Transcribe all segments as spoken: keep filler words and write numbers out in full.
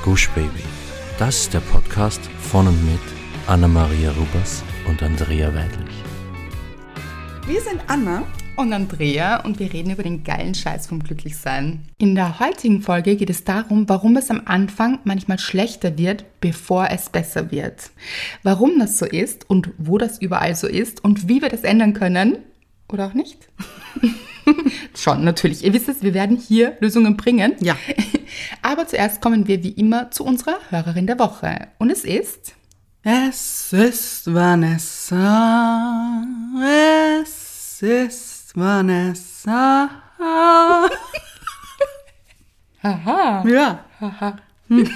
Gush Baby. Das ist der Podcast von und mit Anna-Maria Rubers und Andrea Weidlich. Wir sind Anna und Andrea und wir reden über den geilen Scheiß vom Glücklichsein. In der heutigen Folge geht es darum, warum es am Anfang manchmal schlechter wird, bevor es besser wird. Warum das so ist und wo das überall so ist und wie wir das ändern können oder auch nicht. Schon, natürlich. Ihr wisst es, wir werden hier Lösungen bringen. Ja. Aber zuerst kommen wir wie immer zu unserer Hörerin der Woche. Und es ist... Es ist Vanessa. Es ist Vanessa. Haha. Ja. Haha. Hm.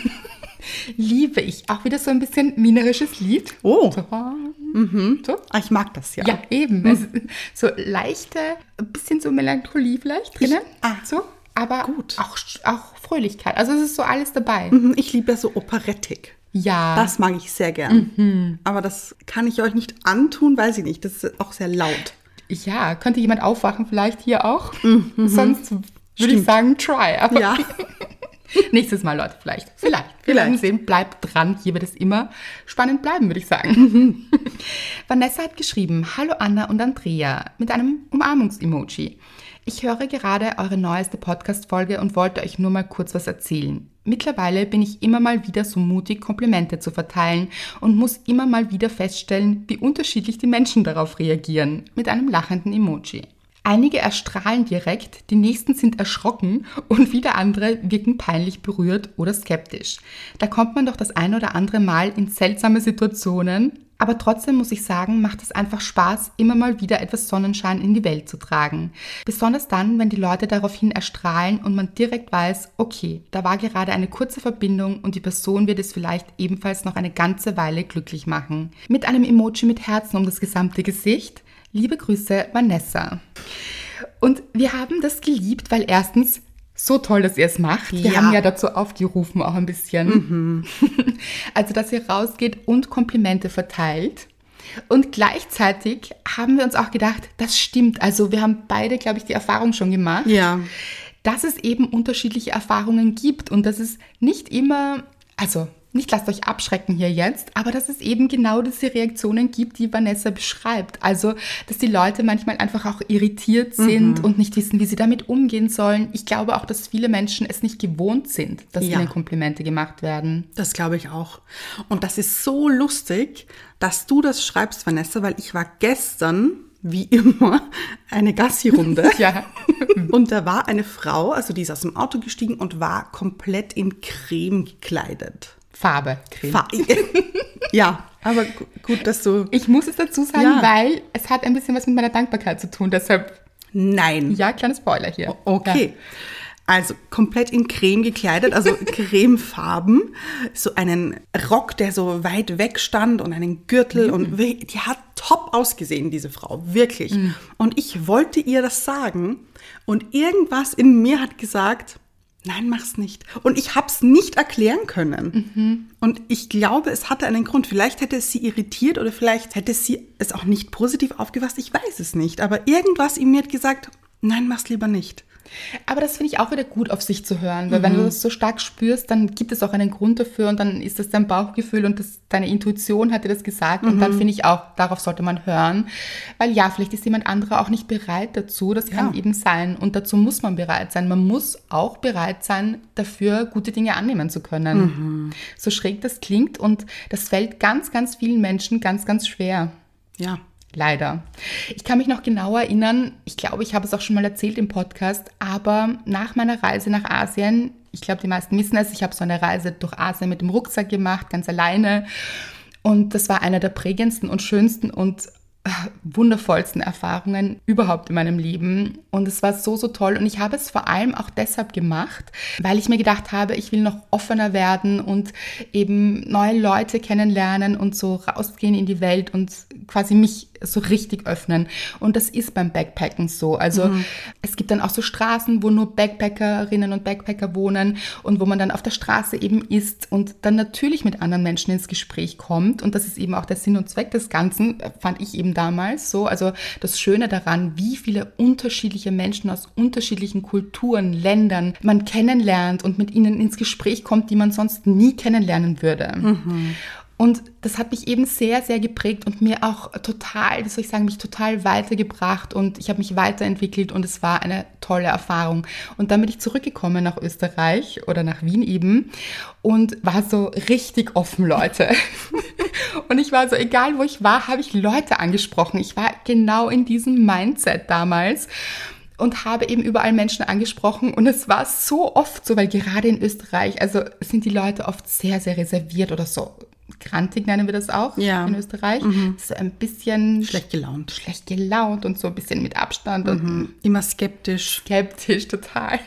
Liebe ich. Auch wieder so ein bisschen minerisches Lied. Oh. So. Mhm. So. Ah, ich mag das ja. Ja, eben. Mhm. Also, so leichte, ein bisschen so Melancholie vielleicht drinnen. Ich, ah, so. Aber gut. Auch, auch Fröhlichkeit. Also es ist so alles dabei. Mhm, ich liebe ja so operettig. Ja. Das mag ich sehr gern. Mhm. Aber das kann ich euch nicht antun, weiß ich nicht. Das ist auch sehr laut. Ja, könnte jemand aufwachen vielleicht hier auch? Mhm. Sonst würde Stimmt. ich sagen, try. Aber Ja. nächstes Mal, Leute, vielleicht. Vielleicht. Wir Vielleicht. werden sehen. Bleibt dran. Hier wird es immer spannend bleiben, würde ich sagen. Mhm. Vanessa hat geschrieben, hallo Anna und Andrea, mit einem Umarmungs-Emoji. Ich höre gerade eure neueste Podcast-Folge und wollte euch nur mal kurz was erzählen. Mittlerweile bin ich immer mal wieder so mutig, Komplimente zu verteilen und muss immer mal wieder feststellen, wie unterschiedlich die Menschen darauf reagieren, mit einem lachenden Emoji. Einige erstrahlen direkt, die nächsten sind erschrocken und wieder andere wirken peinlich berührt oder skeptisch. Da kommt man doch das ein oder andere Mal in seltsame Situationen, aber trotzdem muss ich sagen, macht es einfach Spaß, immer mal wieder etwas Sonnenschein in die Welt zu tragen. Besonders dann, wenn die Leute daraufhin erstrahlen und man direkt weiß, okay, da war gerade eine kurze Verbindung und die Person wird es vielleicht ebenfalls noch eine ganze Weile glücklich machen. Mit einem Emoji mit Herzen um das gesamte Gesicht. Liebe Grüße, Vanessa. Und wir haben das geliebt, weil erstens, so toll, dass ihr es macht. Wir Ja. haben ja dazu aufgerufen auch ein bisschen. Mhm. Also, dass ihr rausgeht und Komplimente verteilt. Und gleichzeitig haben wir uns auch gedacht, das stimmt. Also wir haben beide, glaube ich, die Erfahrung schon gemacht, Ja. dass es eben unterschiedliche Erfahrungen gibt und dass es nicht immer, also nicht lasst euch abschrecken hier jetzt, aber dass es eben genau diese Reaktionen gibt, die Vanessa beschreibt. Also, dass die Leute manchmal einfach auch irritiert sind Mhm. und nicht wissen, wie sie damit umgehen sollen. Ich glaube auch, dass viele Menschen es nicht gewohnt sind, dass Ja. ihnen Komplimente gemacht werden. Das glaube ich auch. Und das ist so lustig, dass du das schreibst, Vanessa, weil ich war gestern, wie immer, eine Gassi-Runde. Ja. Und da war eine Frau, also die ist aus dem Auto gestiegen und war komplett in Creme gekleidet. Farbe, Creme. Fa- ja, aber gu- gut, dass du... Ich muss es dazu sagen, Ja. weil es hat ein bisschen was mit meiner Dankbarkeit zu tun. Deshalb, Nein. ja, kleiner Spoiler hier. Okay. Also komplett in Creme gekleidet, also Cremefarben, so einen Rock, der so weit weg stand und einen Gürtel und wir- die hat top ausgesehen, diese Frau, wirklich. Und ich wollte ihr das sagen und irgendwas in mir hat gesagt, nein, mach's nicht. Und ich hab's nicht erklären können. Und ich glaube, es hatte einen Grund. Vielleicht hätte es sie irritiert oder vielleicht hätte sie es auch nicht positiv aufgefasst, ich weiß es nicht. Aber irgendwas in mir hat gesagt, nein, mach's lieber nicht. Aber das finde ich auch wieder gut auf sich zu hören, weil wenn du das so stark spürst, dann gibt es auch einen Grund dafür und dann ist das dein Bauchgefühl und das, deine Intuition hat dir das gesagt und dann finde ich auch, darauf sollte man hören, weil ja, vielleicht ist jemand anderer auch nicht bereit dazu, das kann Ja. eben sein und dazu muss man bereit sein. Man muss auch bereit sein, dafür gute Dinge annehmen zu können. So schräg das klingt und das fällt ganz, ganz vielen Menschen ganz, ganz schwer. Ja. Leider. Ich kann mich noch genau erinnern, ich glaube, ich habe es auch schon mal erzählt im Podcast, aber nach meiner Reise nach Asien, ich glaube, die meisten wissen es, ich habe so eine Reise durch Asien mit dem Rucksack gemacht, ganz alleine. Und das war eine der prägendsten und schönsten und äh, wundervollsten Erfahrungen überhaupt in meinem Leben. Und es war so, so toll. Und ich habe es vor allem auch deshalb gemacht, weil ich mir gedacht habe, ich will noch offener werden und eben neue Leute kennenlernen und so rausgehen in die Welt und quasi mich so richtig öffnen. Und das ist beim Backpacken so. Also mhm. es gibt dann auch so Straßen, wo nur Backpackerinnen und Backpacker wohnen und wo man dann auf der Straße eben ist und dann natürlich mit anderen Menschen ins Gespräch kommt. Und das ist eben auch der Sinn und Zweck des Ganzen, fand ich eben damals so. Also das Schöne daran, wie viele unterschiedliche Menschen aus unterschiedlichen Kulturen, Ländern man kennenlernt und mit ihnen ins Gespräch kommt, die man sonst nie kennenlernen würde. Mhm. Und das hat mich eben sehr, sehr geprägt und mir auch total, wie soll ich sagen, mich total weitergebracht und ich habe mich weiterentwickelt und es war eine tolle Erfahrung. Und dann bin ich zurückgekommen nach Österreich oder nach Wien eben und war so richtig offen, Leute. Und ich war so, egal wo ich war, habe ich Leute angesprochen. Ich war genau in diesem Mindset damals. Und habe eben überall Menschen angesprochen und es war so oft so, weil gerade in Österreich, also sind die Leute oft sehr, sehr reserviert oder so grantig nennen wir das auch ja. in Österreich. Mhm. So ein bisschen schlecht gelaunt. Schlecht gelaunt und so ein bisschen mit Abstand. Mhm. Und immer skeptisch. Skeptisch, total.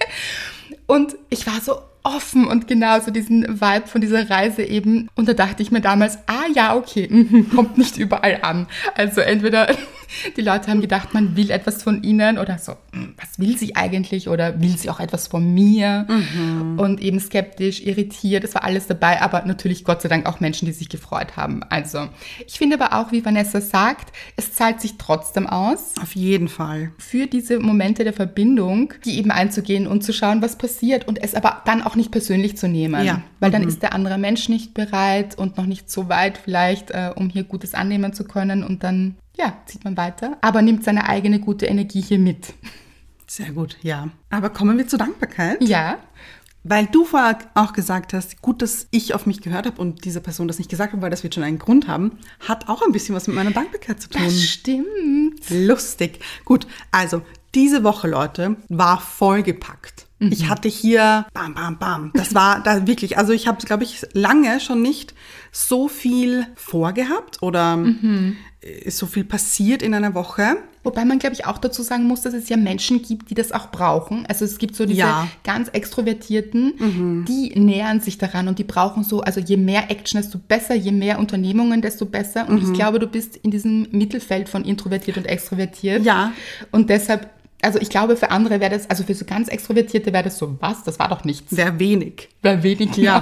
Und ich war so offen und genau so diesen Vibe von dieser Reise eben. Und da dachte ich mir damals, ah ja, okay, kommt nicht überall an. Also entweder die Leute haben gedacht, man will etwas von ihnen oder so, was will sie eigentlich oder will sie auch etwas von mir? Mhm. Und eben skeptisch, irritiert, das war alles dabei, aber natürlich Gott sei Dank auch Menschen, die sich gefreut haben. Also ich finde aber auch, wie Vanessa sagt, es zahlt sich trotzdem aus. Auf jeden Fall. Für diese Momente der Verbindung, die eben einzugehen und zu schauen, was passiert und es aber dann auch nicht persönlich zu nehmen. Ja. Weil dann mhm. ist der andere Mensch nicht bereit und noch nicht so weit vielleicht, äh, um hier Gutes annehmen zu können und dann ja, zieht man weiter, aber nimmt seine eigene gute Energie hier mit. Sehr gut, ja. Aber kommen wir zur Dankbarkeit. Ja. Weil du vorher auch gesagt hast, gut, dass ich auf mich gehört habe und diese Person das nicht gesagt hat, weil das wird schon einen Grund haben, hat auch ein bisschen was mit meiner Dankbarkeit zu tun. Das stimmt. Lustig. Gut, also diese Woche, Leute, war vollgepackt. Mhm. Ich hatte hier bam, bam, bam. Das war da wirklich, also ich habe, glaube ich, lange schon nicht so viel vorgehabt oder mhm. ist so viel passiert in einer Woche. Wobei man, glaube ich, auch dazu sagen muss, dass es ja Menschen gibt, die das auch brauchen. Also es gibt so diese ja. ganz Extrovertierten, mhm. die nähern sich daran und die brauchen so, also je mehr Action, desto besser, je mehr Unternehmungen, desto besser. Und mhm. ich glaube, du bist in diesem Mittelfeld von introvertiert und extrovertiert. Ja. Und deshalb, also ich glaube, für andere wäre das, also für so ganz Extrovertierte wäre das so, was? Das war doch nichts. Wäre wenig. Wäre wenig, ja.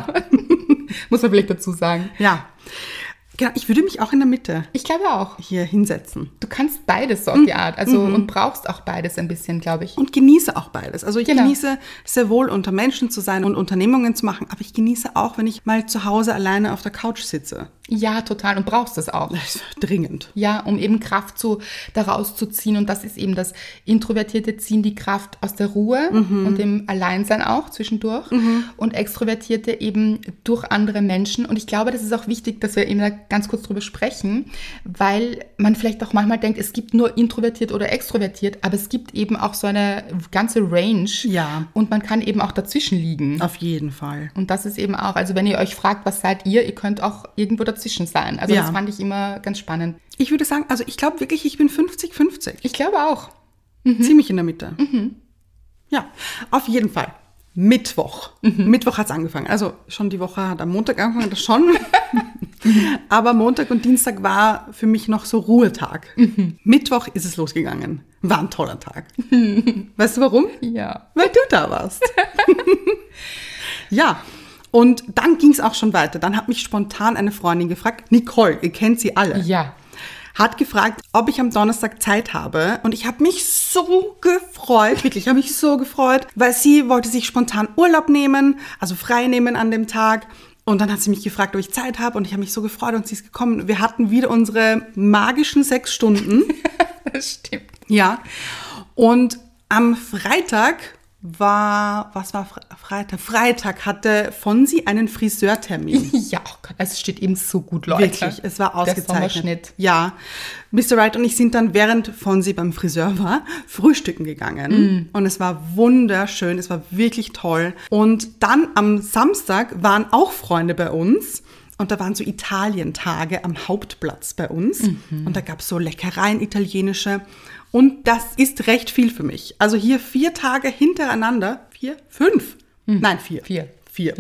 Muss man vielleicht dazu sagen. Ja. Genau, ich würde mich auch in der Mitte ich glaube auch. hier hinsetzen. Du kannst beides so auf die Art, also mhm. und brauchst auch beides ein bisschen, glaube ich. Und genieße auch beides. Also ich genau. genieße sehr wohl, unter Menschen zu sein und Unternehmungen zu machen, aber ich genieße auch, wenn ich mal zu Hause alleine auf der Couch sitze. Ja, total. Und brauchst das auch. Das ist dringend. Ja, um eben Kraft zu, daraus zu ziehen. Und das ist eben das Introvertierte ziehen die Kraft aus der Ruhe mhm. und dem Alleinsein auch zwischendurch. Mhm. Und Extrovertierte eben durch andere Menschen. Und ich glaube, das ist auch wichtig, dass wir eben da ganz kurz drüber sprechen, weil man vielleicht auch manchmal denkt, es gibt nur introvertiert oder extrovertiert, aber es gibt eben auch so eine ganze Range. Ja. Und man kann eben auch dazwischen liegen. Auf jeden Fall. Und das ist eben auch, also wenn ihr euch fragt, was seid ihr, ihr könnt auch irgendwo dazwischen dazwischen sein. Also ja. das fand ich immer ganz spannend. Ich würde sagen, also ich glaube wirklich, ich bin fünfzig fünfzig. Ich glaube auch. Mhm. Ziemlich in der Mitte. Mhm. Ja, auf jeden Fall. Mittwoch. Mhm. Mittwoch hat es angefangen. Also schon die Woche hat am Montag angefangen, das schon. Aber Montag und Dienstag war für mich noch so Ruhetag. Mhm. Mittwoch ist es losgegangen. War ein toller Tag. Weißt du warum? Ja. Weil du da warst. Ja. Und dann ging es auch schon weiter. Dann hat mich spontan eine Freundin gefragt, Nicole, ihr kennt sie alle. Ja. Hat gefragt, ob ich am Donnerstag Zeit habe. Und ich habe mich so gefreut, wirklich, ich habe mich so gefreut, weil sie wollte sich spontan Urlaub nehmen, also frei nehmen an dem Tag. Und dann hat sie mich gefragt, ob ich Zeit habe. Und ich habe mich so gefreut und sie ist gekommen. Wir hatten wieder unsere magischen sechs Stunden. Das stimmt. Ja. Und am Freitag war, was war Freitag? Freitag hatte Fonsi einen Friseurtermin. Ja, oh Gott, es steht eben so gut, Leute. Wirklich, es war ausgezeichnet. Der Sommerschnitt. Ja, Mister Wright und ich sind dann, während Fonsi beim Friseur war, frühstücken gegangen. Mm. Und es war wunderschön, es war wirklich toll. Und dann am Samstag waren auch Freunde bei uns. Und da waren so Italientage am Hauptplatz bei uns. Mhm. Und da gab es so Leckereien, italienische. Und das ist recht viel für mich. Also hier vier Tage hintereinander. Vier? Fünf? Mhm. Nein, vier. Vier. Vier. Ja.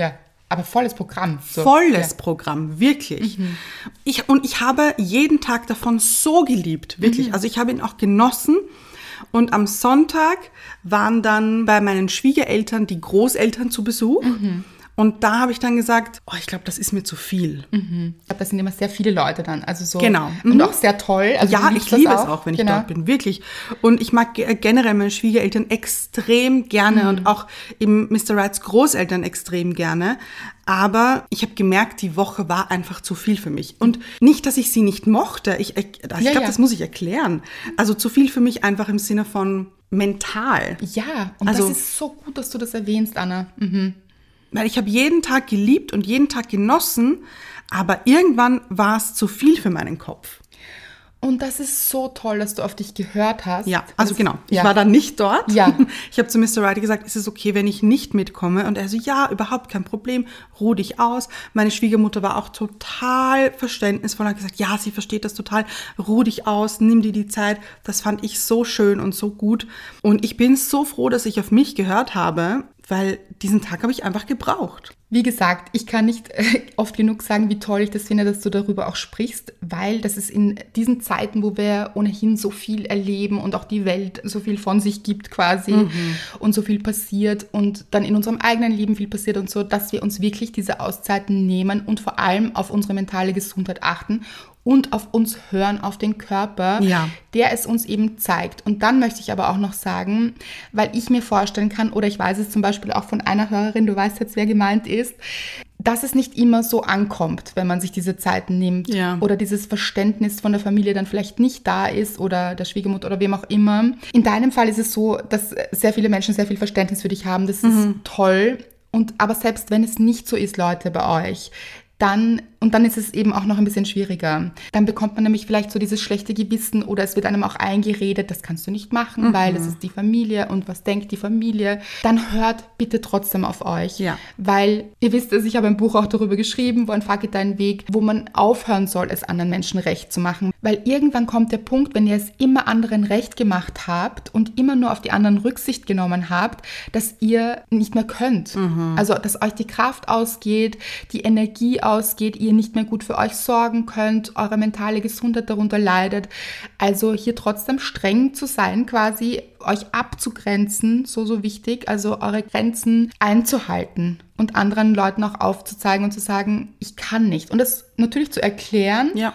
aber volles Programm. So. Volles ja. Programm, wirklich. Mhm. Ich, und ich habe jeden Tag davon so geliebt, wirklich. Mhm. Also ich habe ihn auch genossen. Und am Sonntag waren dann bei meinen Schwiegereltern die Großeltern zu Besuch. Mhm. Und da habe ich dann gesagt, oh, ich glaube, das ist mir zu viel. Mhm. Ich glaube, das sind immer sehr viele Leute dann. Also so genau. Und mhm. auch sehr toll. Also ja, ich liebe es auch, wenn ich genau. dort bin, wirklich. Und ich mag generell meine Schwiegereltern extrem gerne mhm. und auch eben Mister Wrights Großeltern extrem gerne. Aber ich habe gemerkt, die Woche war einfach zu viel für mich. Und nicht, dass ich sie nicht mochte. Ich, ich, ich ja, glaube, ja. das muss ich erklären. Also zu viel für mich einfach im Sinne von mental. Ja, und also, das ist so gut, dass du das erwähnst, Anna. Mhm. Weil ich habe jeden Tag geliebt und jeden Tag genossen, aber irgendwann war es zu viel für meinen Kopf. Und das ist so toll, dass du auf dich gehört hast. Ja, also das, genau. Ich ja. war dann nicht dort. Ja. Ich habe zu Mister Wright gesagt, ist es okay, wenn ich nicht mitkomme? Und er so, ja, überhaupt kein Problem, ruh dich aus. Meine Schwiegermutter war auch total verständnisvoll und hat gesagt, ja, sie versteht das total, ruh dich aus, nimm dir die Zeit. Das fand ich so schön und so gut. Und ich bin so froh, dass ich auf mich gehört habe, weil diesen Tag habe ich einfach gebraucht. Wie gesagt, ich kann nicht äh, oft genug sagen, wie toll ich das finde, dass du darüber auch sprichst, weil das ist in diesen Zeiten, wo wir ohnehin so viel erleben und auch die Welt so viel von sich gibt quasi mhm. und so viel passiert und dann in unserem eigenen Leben viel passiert und so, dass wir uns wirklich diese Auszeiten nehmen und vor allem auf unsere mentale Gesundheit achten und auf uns hören, auf den Körper, ja. der es uns eben zeigt. Und dann möchte ich aber auch noch sagen, weil ich mir vorstellen kann, oder ich weiß es zum Beispiel auch von einer Hörerin, du weißt jetzt, wer gemeint ist, dass es nicht immer so ankommt, wenn man sich diese Zeiten nimmt ja. oder dieses Verständnis von der Familie dann vielleicht nicht da ist oder der Schwiegermutter oder wem auch immer. In deinem Fall ist es so, dass sehr viele Menschen sehr viel Verständnis für dich haben. Das ist mhm. toll. Und aber selbst wenn es nicht so ist, Leute, bei euch, dann, und dann ist es eben auch noch ein bisschen schwieriger. Dann bekommt man nämlich vielleicht so dieses schlechte Gewissen oder es wird einem auch eingeredet, das kannst du nicht machen, mhm. weil das ist die Familie und was denkt die Familie. Dann hört bitte trotzdem auf euch, ja. weil ihr wisst es, ich habe ein Buch auch darüber geschrieben, wo ein Fuck it dein Weg, wo man aufhören soll, es anderen Menschen recht zu machen. Weil irgendwann kommt der Punkt, wenn ihr es immer anderen recht gemacht habt und immer nur auf die anderen Rücksicht genommen habt, dass ihr nicht mehr könnt. Mhm. Also, dass euch die Kraft ausgeht, die Energie ausgeht, ihr nicht mehr gut für euch sorgen könnt, eure mentale Gesundheit darunter leidet. Also hier trotzdem streng zu sein, quasi euch abzugrenzen, so, so wichtig, also eure Grenzen einzuhalten und anderen Leuten auch aufzuzeigen und zu sagen, ich kann nicht. Und das natürlich zu erklären, ja.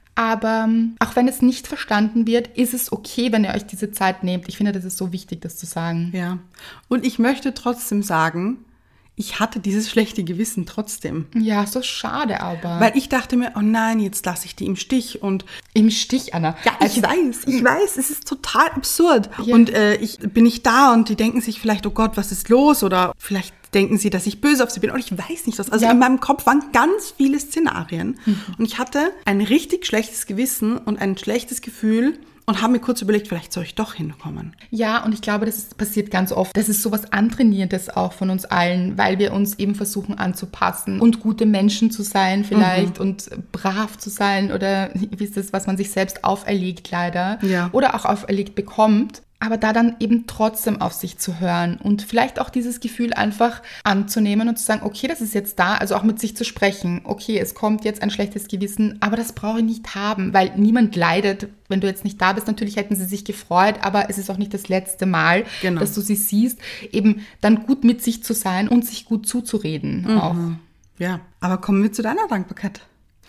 aber auch wenn es nicht verstanden wird, ist es okay, wenn ihr euch diese Zeit nehmt. Ich finde, das ist so wichtig, das zu sagen. Ja, und ich möchte trotzdem sagen, ich hatte dieses schlechte Gewissen trotzdem. Ja, so schade aber. Weil ich dachte mir, oh nein, jetzt lasse ich die im Stich. Und im Stich, Anna? Ja, ich weiß, ich weiß, es ist total absurd. Ja. Und äh, ich bin nicht da und die denken sich vielleicht, oh Gott, was ist los? Oder vielleicht denken sie, dass ich böse auf sie bin. Und ich weiß nicht was. Also ja. in meinem Kopf waren ganz viele Szenarien. Mhm. Und ich hatte ein richtig schlechtes Gewissen und ein schlechtes Gefühl. Und habe mir kurz überlegt, vielleicht soll ich doch hinkommen. Ja, und ich glaube, das ist, passiert ganz oft. Das ist sowas Antrainiertes auch von uns allen, weil wir uns eben versuchen anzupassen und gute Menschen zu sein vielleicht mhm. und brav zu sein oder wie ist das, was man sich selbst auferlegt leider ja. oder auch auferlegt bekommt. Aber da dann eben trotzdem auf sich zu hören und vielleicht auch dieses Gefühl einfach anzunehmen und zu sagen, okay, das ist jetzt da, also auch mit sich zu sprechen. Okay, es kommt jetzt ein schlechtes Gewissen, aber das brauche ich nicht haben, weil niemand leidet, wenn du jetzt nicht da bist. Natürlich hätten sie sich gefreut, aber es ist auch nicht das letzte Mal, genau. dass du sie siehst. Eben dann gut mit sich zu sein und sich gut zuzureden mhm. auch. Ja, aber kommen wir zu deiner Dankbarkeit.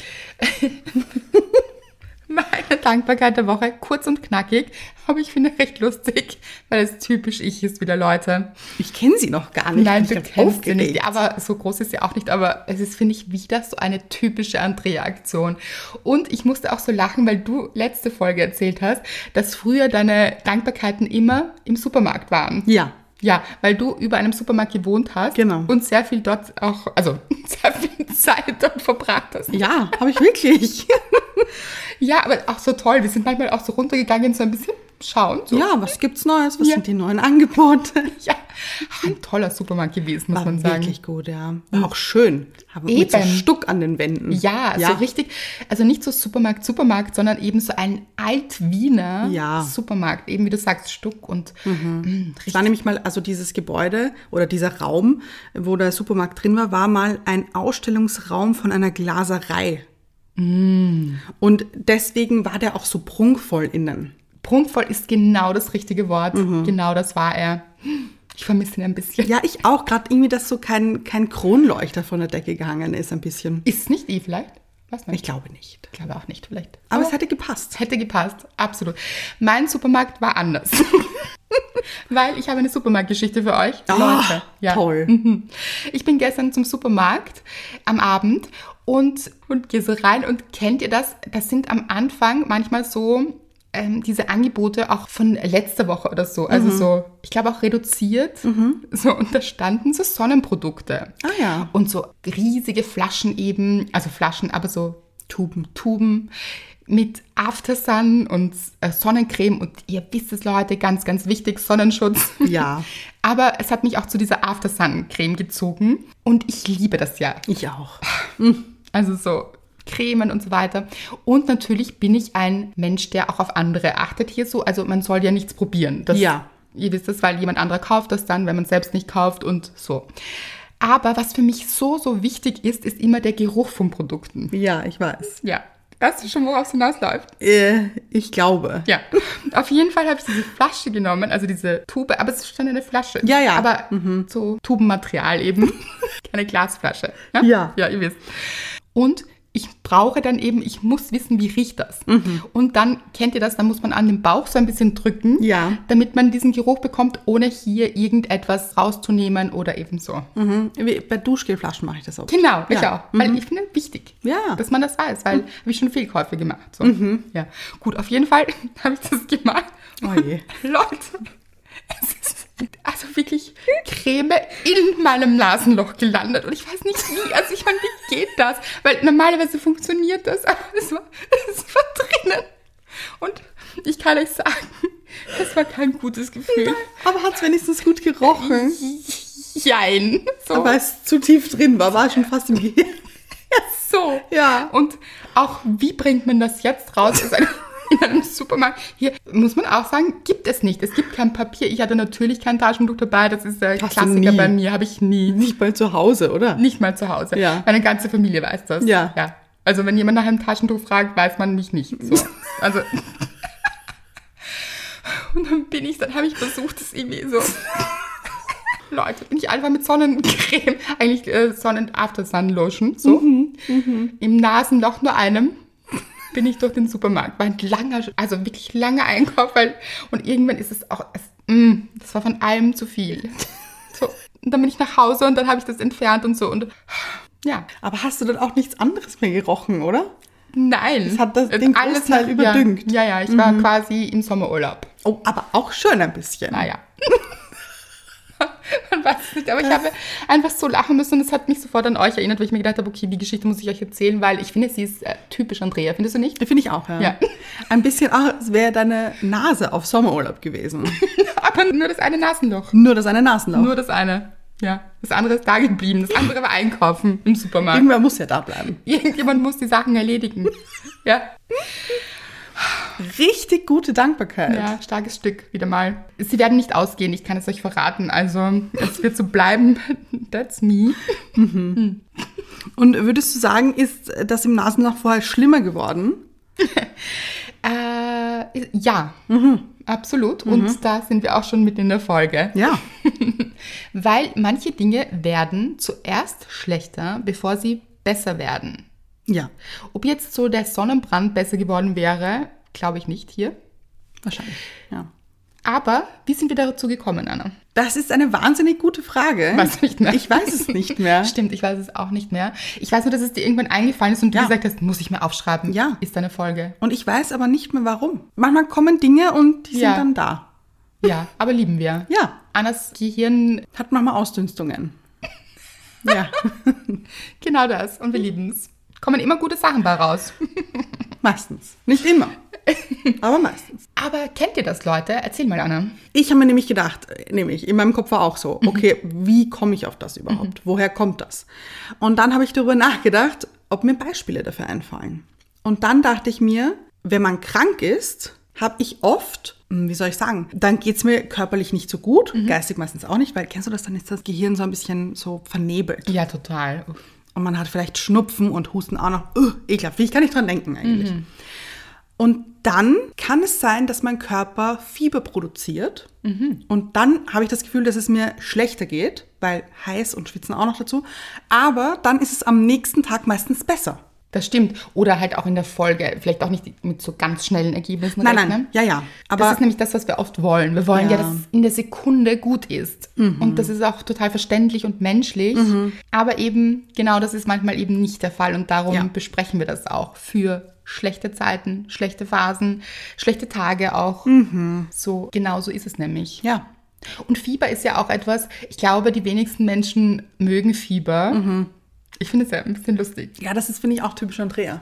Meine Dankbarkeit der Woche, kurz und knackig, aber ich finde recht lustig, weil es typisch ich ist wieder, Leute. Ich kenne sie noch gar nicht. Nein, du kennst sie nicht, aber so groß ist sie auch nicht, aber es ist, finde ich, wieder so eine typische Andrea-Aktion. Und ich musste auch so lachen, weil du letzte Folge erzählt hast, dass früher deine Dankbarkeiten immer im Supermarkt waren. Ja. Ja, weil du über einem Supermarkt gewohnt hast genau. und sehr viel dort auch, also sehr viel Zeit dort verbracht hast. Ja, habe ich wirklich. Ja, aber auch so toll. Wir sind manchmal auch so runtergegangen, so ein bisschen schauen. So. Ja, was gibt's Neues? Was Ja. sind die neuen Angebote? Ja, ein toller Supermarkt gewesen, muss War man sagen. wirklich gut, ja. War auch schön. Aber mit so Eben. Stuck an den Wänden. Ja, so richtig, also nicht so Supermarkt, Supermarkt, sondern eben so ein Alt-Wiener Ja. Supermarkt. Eben wie du sagst, Stuck und mh, Es richtig. war nämlich mal, also dieses Gebäude oder dieser Raum, wo der Supermarkt drin war, war mal ein Ausstellungsraum von einer Glaserei. Und deswegen war der auch so prunkvoll innen. Prunkvoll ist genau das richtige Wort. Mhm. Genau das war er. Ich vermisse ihn ein bisschen. Ja, ich auch. Gerade irgendwie, dass so kein, kein Kronleuchter von der Decke gehangen ist, ein bisschen. Ist nicht eh vielleicht? Weiß nicht. Ich glaube nicht. Ich glaube auch nicht, vielleicht. Aber es hätte gepasst. Hätte gepasst, absolut. Mein Supermarkt war anders. Weil ich habe eine Supermarktgeschichte für euch. Ah, Leute, ja. toll. Mhm. Ich bin gestern zum Supermarkt am Abend und, und gehe so rein und kennt ihr das? Das sind am Anfang manchmal so ähm, diese Angebote auch von letzter Woche oder so. Also so, ich glaube auch reduziert. So, und da standen so Sonnenprodukte. Ah ja. Und so riesige Flaschen eben, also Flaschen, aber so Tuben, Tuben mit Aftersun und äh, Sonnencreme. Und ihr wisst es, Leute, ganz, ganz wichtig, Sonnenschutz. Ja. Aber es hat mich auch zu dieser Aftersun-Creme gezogen. Und ich liebe das ja. Ich auch. Also so Cremen und so weiter. Und natürlich bin ich ein Mensch, der auch auf andere achtet hier so. Also man soll ja nichts probieren. Das, Ja. Ihr wisst es, weil jemand anderer kauft das dann, wenn man es selbst nicht kauft und so. Aber was für mich so, so wichtig ist, ist immer der Geruch von Produkten. Ja, ich weiß. Ja. Weißt du schon, worauf es hinausläuft? Äh, ich glaube. Ja. Auf jeden Fall habe ich diese Flasche genommen, also diese Tube, aber es ist schon eine Flasche. Ja, ja. Aber so Tubenmaterial eben. Keine Glasflasche. Ja? Ja. Ja, ihr wisst. Und ich brauche dann eben, ich muss wissen, wie riecht das. Und dann, kennt ihr das, dann muss man an den Bauch so ein bisschen drücken, Ja. damit man diesen Geruch bekommt, ohne hier irgendetwas rauszunehmen oder eben so. Mhm. Wie bei Duschgelflaschen mache ich das auch. Genau, ich Ja. auch. Weil ich finde es wichtig, Ja. dass man das weiß, weil habe ich schon Fehlkäufe gemacht. So. Ja. Gut, auf jeden Fall habe ich das gemacht. Oh je. Leute, es ist also wirklich Creme in meinem Nasenloch gelandet und ich weiß nicht wie. Also ich meine, wie geht das? Weil normalerweise funktioniert das, aber es war, es war drinnen. Und ich kann euch sagen, das war kein gutes Gefühl. Aber hat es wenigstens gut gerochen. Jein. So. Aber es zu tief drin war, war schon fast im Gehirn. So. Ja. Und auch, wie bringt man das jetzt raus aus einem, in einem Supermarkt? Hier muss man auch sagen, gibt es nicht. Es gibt kein Papier. Ich hatte natürlich kein Taschentuch dabei. Das ist der Hast du Klassiker nie? bei mir. Habe ich nie. Nicht mal zu Hause, oder? Nicht mal zu Hause. Ja. Meine ganze Familie weiß das. Ja. ja. Also wenn jemand nach einem Taschentuch fragt, weiß man mich nicht. So. Also. Und dann bin ich, dann habe ich versucht, das irgendwie so. Leute, bin ich einfach mit Sonnencreme, eigentlich äh, Sonnen-After-Sun-Lotion, so, im Nasenloch nur einem, bin ich durch den Supermarkt. War ein langer, also wirklich langer Einkauf, weil, und irgendwann ist es auch, es, mm, das war von allem zu viel. So, und dann bin ich nach Hause und dann habe ich das entfernt und so und, ja. Aber hast du dann auch nichts anderes mehr gerochen, oder? Nein. Das hat das- den Großteil nach- überdüngt. Ja, ja, ja ich war quasi im Sommerurlaub. Oh, aber auch schön ein bisschen. Naja. Man weiß es nicht, aber ich habe einfach so lachen müssen und es hat mich sofort an euch erinnert, weil ich mir gedacht habe, okay, die Geschichte muss ich euch erzählen, weil ich finde, sie ist äh, typisch Andrea, findest du nicht? Finde ich auch, ja. Ja. Ein bisschen, ah, es wäre deine Nase auf Sommerurlaub gewesen. Aber nur das eine Nasenloch. Nur das eine Nasenloch. Nur das eine. Ja. Das andere ist da geblieben. Das andere war einkaufen im Supermarkt. Irgendwer muss ja da bleiben. Irgendjemand muss die Sachen erledigen. Ja. Richtig gute Dankbarkeit. Ja, starkes Stück, wieder mal. Sie werden nicht ausgehen, ich kann es euch verraten. Also, es wird so bleiben. That's me. Und würdest du sagen, ist das im Nasenloch vorher schlimmer geworden? Äh, ja, absolut. Und da sind wir auch schon mitten in der Folge. Ja. Weil manche Dinge werden zuerst schlechter, bevor sie besser werden. Ja, Ob jetzt so der Sonnenbrand besser geworden wäre, glaube ich nicht hier. wahrscheinlich. Ja. Aber wie sind wir dazu gekommen, Anna? Das ist eine wahnsinnig gute Frage. Weiß nicht mehr. Ich weiß es nicht mehr. Stimmt, ich weiß es auch nicht mehr. Ich weiß nur, dass es dir irgendwann eingefallen ist und du Ja. gesagt hast, muss ich mir aufschreiben. Ja. Ist eine Folge. Und ich weiß aber nicht mehr warum. Manchmal kommen Dinge und die Ja. sind dann da. Ja, aber lieben wir. Ja, Annas Gehirn, hat manchmal Ausdünstungen. Ja, genau das. Und wir lieben es. Kommen immer gute Sachen bei raus. meistens. Nicht immer. Aber meistens. Aber kennt ihr das, Leute? Erzähl mal, Anna. Ich habe mir nämlich gedacht, nämlich in meinem Kopf war auch so, okay, wie komme ich auf das überhaupt? Mhm. Woher kommt das? Und dann habe ich darüber nachgedacht, ob mir Beispiele dafür einfallen. Und dann dachte ich mir, wenn man krank ist, habe ich oft, wie soll ich sagen, dann geht es mir körperlich nicht so gut, mhm. geistig meistens auch nicht, weil kennst du das, dann ist das Gehirn so ein bisschen so vernebelt. Ja, total. Und man hat vielleicht Schnupfen und Husten auch noch. Uh, ekelhaft, ich kann nicht dran denken eigentlich. Mhm. Und dann kann es sein, dass mein Körper Fieber produziert. Mhm. Und dann habe ich das Gefühl, dass es mir schlechter geht, weil heiß und schwitzen auch noch dazu. Aber dann ist es am nächsten Tag meistens besser. Das stimmt. Oder halt auch in der Folge, vielleicht auch nicht mit so ganz schnellen Ergebnissen nein, rechnen. Nein, ja, ja. Aber das ist nämlich das, was wir oft wollen. Wir wollen ja, ja dass es in der Sekunde gut ist. Mhm. Und das ist auch total verständlich und menschlich. Mhm. Aber eben, genau das ist manchmal eben nicht der Fall. Und darum ja. besprechen wir das auch für schlechte Zeiten, schlechte Phasen, schlechte Tage auch. Mhm. So, genau so ist es nämlich. Ja. Und Fieber ist ja auch etwas, ich glaube, die wenigsten Menschen mögen Fieber. Mhm. Ich finde es ja ein bisschen lustig. Ja, das ist, finde ich, auch typisch Andrea.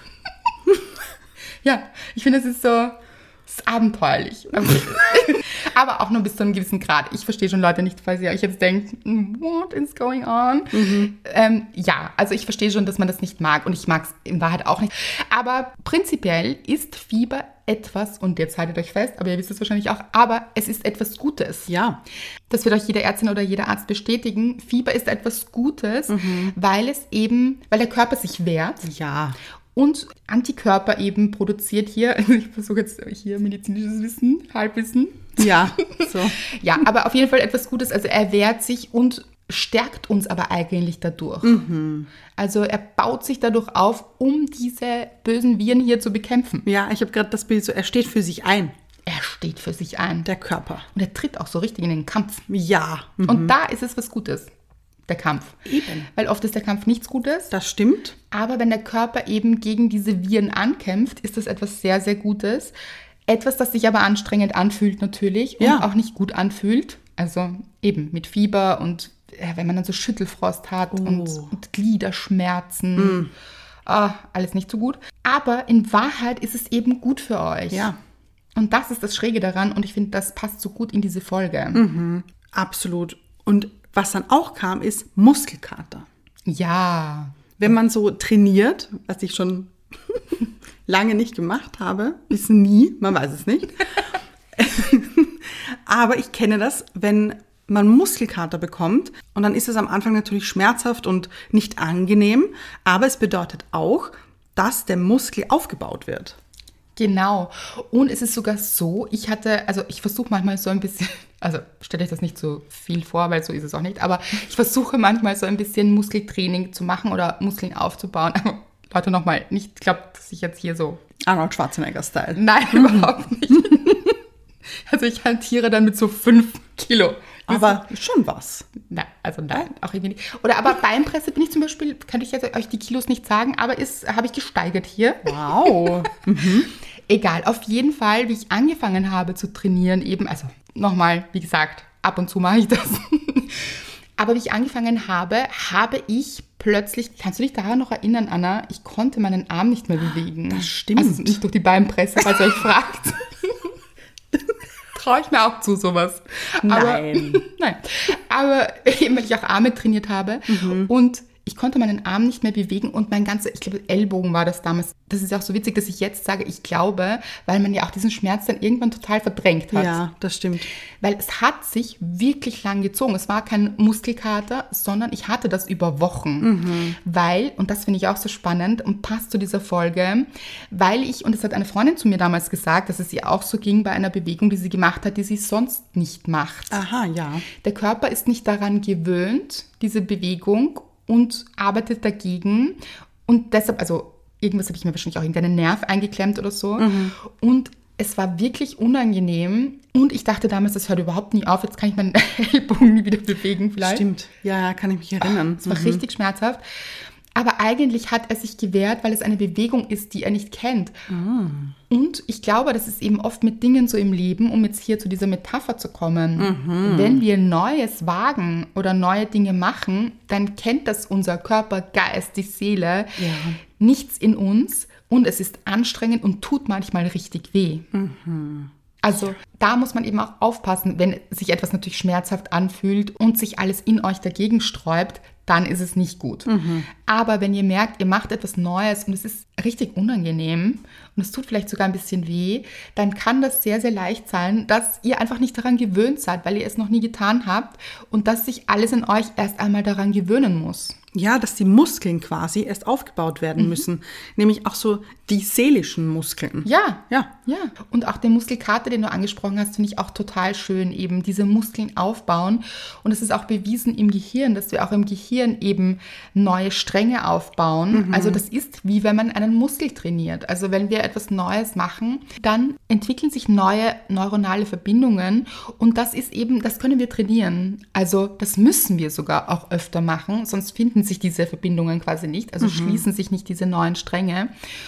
Ja, ich finde, es ist so es ist abenteuerlich. Aber auch nur bis zu einem gewissen Grad. Ich verstehe schon Leute nicht, falls ihr euch jetzt denkt, what is going on? Mhm. Ähm, ja, also ich verstehe schon, dass man das nicht mag. Und ich mag es in Wahrheit auch nicht. Aber prinzipiell ist Fieber etwas, und jetzt haltet euch fest, aber ihr wisst es wahrscheinlich auch, aber es ist etwas Gutes. Ja. Das wird euch jede Ärztin oder jeder Arzt bestätigen. Fieber ist etwas Gutes, mhm. weil es eben, weil der Körper sich wehrt. Ja. Und Antikörper eben produziert hier, also ich versuche jetzt hier medizinisches Wissen, Halbwissen. Ja, so. Ja, aber auf jeden Fall etwas Gutes. Also er wehrt sich und stärkt uns aber eigentlich dadurch. Mhm. Also er baut sich dadurch auf, um diese bösen Viren hier zu bekämpfen. Ja, ich habe gerade das Bild so, er steht für sich ein. Er steht für sich ein. Der Körper. Und er tritt auch so richtig in den Kampf. Ja. Mhm. Und da ist es was Gutes. Der Kampf. Eben. Weil oft ist der Kampf nichts Gutes. Das stimmt. Aber wenn der Körper eben gegen diese Viren ankämpft, ist das etwas sehr, sehr Gutes. Etwas, das sich aber anstrengend anfühlt natürlich und ja. auch nicht gut anfühlt. Also eben mit Fieber und ja, wenn man dann so Schüttelfrost hat oh. und, und Gliederschmerzen. Mm. Oh, alles nicht so gut. Aber in Wahrheit ist es eben gut für euch. Ja. Und das ist das Schräge daran und ich finde, das passt so gut in diese Folge. Mhm. Absolut. Und was dann auch kam, ist Muskelkater. Ja. Wenn man so trainiert, was ich schon lange nicht gemacht habe, bis nie, man weiß es nicht. Aber ich kenne das, wenn man Muskelkater bekommt und dann ist es am Anfang natürlich schmerzhaft und nicht angenehm, aber es bedeutet auch, dass der Muskel aufgebaut wird. Genau. Und es ist sogar so, ich hatte, also ich versuche manchmal so ein bisschen, also stelle ich das nicht so viel vor, weil so ist es auch nicht, aber ich versuche manchmal so ein bisschen Muskeltraining zu machen oder Muskeln aufzubauen. Aber Leute, nochmal, nicht glaubt, dass ich jetzt hier so... Arnold Schwarzenegger-Style. Nein, überhaupt nicht. Also ich hantiere dann mit so fünf Kilo. Aber schon was. Nein, also nein, auch irgendwie nicht. Oder aber Beinpresse bin ich zum Beispiel, kann ich jetzt euch die Kilos nicht sagen, aber ist habe ich gesteigert hier. Wow. mhm. Egal, auf jeden Fall, wie ich angefangen habe zu trainieren eben, also nochmal, wie gesagt, ab und zu mache ich das. Aber wie ich angefangen habe, habe ich plötzlich, kannst du dich daran noch erinnern, Anna, ich konnte meinen Arm nicht mehr bewegen. Das stimmt. Also nicht durch die Beinpresse, falls ihr euch fragt. Traue ich mir auch zu, sowas. Aber, nein. nein. Aber eben, weil ich auch Arme trainiert habe mhm. und ich konnte meinen Arm nicht mehr bewegen und mein ganzer, ich glaube, Ellbogen war das damals. Das ist ja auch so witzig, dass ich jetzt sage, ich glaube, weil man ja auch diesen Schmerz dann irgendwann total verdrängt hat. Ja, das stimmt. Weil es hat sich wirklich lang gezogen. Es war kein Muskelkater, sondern ich hatte das über Wochen. Mhm. Weil, und das finde ich auch so spannend und passt zu dieser Folge, weil ich, und das hat eine Freundin zu mir damals gesagt, dass es ihr auch so ging bei einer Bewegung, die sie gemacht hat, die sie sonst nicht macht. Aha, ja. Der Körper ist nicht daran gewöhnt, diese Bewegung, und arbeitet dagegen und deshalb, also irgendwas habe ich mir wahrscheinlich auch irgendeinen Nerv eingeklemmt oder so mhm. und es war wirklich unangenehm und ich dachte damals, das hört überhaupt nie auf, jetzt kann ich meinen Ellbogen nie wieder bewegen vielleicht. Stimmt, ja, kann ich mich erinnern. Es war mhm. richtig schmerzhaft, aber eigentlich hat er sich gewehrt, weil es eine Bewegung ist, die er nicht kennt. Mhm. Und ich glaube, das ist eben oft mit Dingen so im Leben, um jetzt hier zu dieser Metapher zu kommen. Mhm. Wenn wir Neues wagen oder neue Dinge machen, dann kennt das unser Körper, Geist, die Seele, ja. nichts in uns. und es ist anstrengend und tut manchmal richtig weh. Mhm. Also da muss man eben auch aufpassen, wenn sich etwas natürlich schmerzhaft anfühlt und sich alles in euch dagegen sträubt, dann ist es nicht gut. Mhm. Aber wenn ihr merkt, ihr macht etwas Neues und es ist richtig unangenehm und es tut vielleicht sogar ein bisschen weh, dann kann das sehr, sehr leicht sein, dass ihr einfach nicht daran gewöhnt seid, weil ihr es noch nie getan habt und dass sich alles in euch erst einmal daran gewöhnen muss. Ja, dass die Muskeln quasi erst aufgebaut werden mhm. müssen. Nämlich auch so die seelischen Muskeln. Ja, ja, ja. Und auch den Muskelkater, den du angesprochen hast, finde ich auch total schön, eben diese Muskeln aufbauen. Und es ist auch bewiesen im Gehirn, dass wir auch im Gehirn eben neue Stränge aufbauen. Mhm. Also das ist wie wenn man einen Muskel trainiert. Also wenn wir etwas Neues machen, dann entwickeln sich neue neuronale Verbindungen. Und das ist eben, das können wir trainieren. Also das müssen wir sogar auch öfter machen, sonst finden sich diese Verbindungen quasi nicht, also mhm. schließen sich nicht diese neuen Stränge.